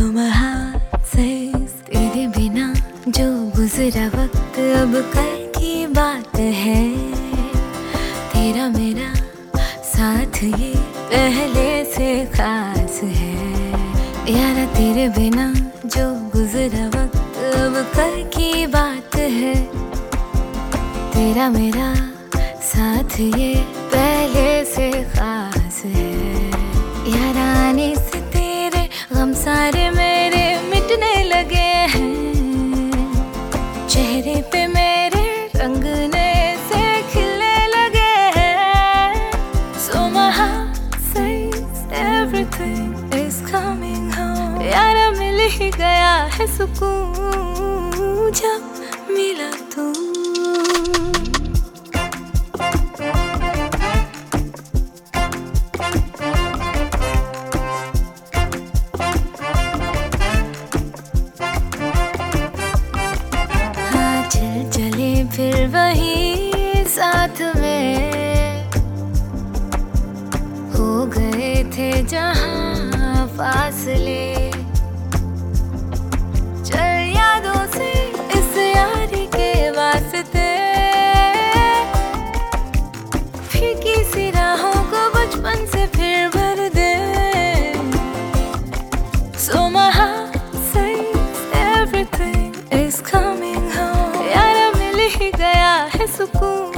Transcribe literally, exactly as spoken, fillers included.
लम्हा से तेरे बिना जो गुजरा वक्त अब कल की बात है। तेरा मेरा साथ ये पहले से खास है। यारा तेरे बिना जो गुजरा वक्त अब कल की बात है। तेरा मेरा साथ ये पहले से खास है। यारा आने से तेरे गम सारे मेरे मिटने लगे हैं। चेहरे पे मेरे रंग नए से खिलने लगे हैं। So my heart says everything is coming home। यारा मिल ही गया है सुकून जब मिला तू। फिर वही साथ में हो गए थे जहां फासले। चल यादों से इस यारी के वास्ते फीकी सी राहों को बचपन से फिर भर दे। So my heart says everything is coming home। यारा मिल ही गया है सुकून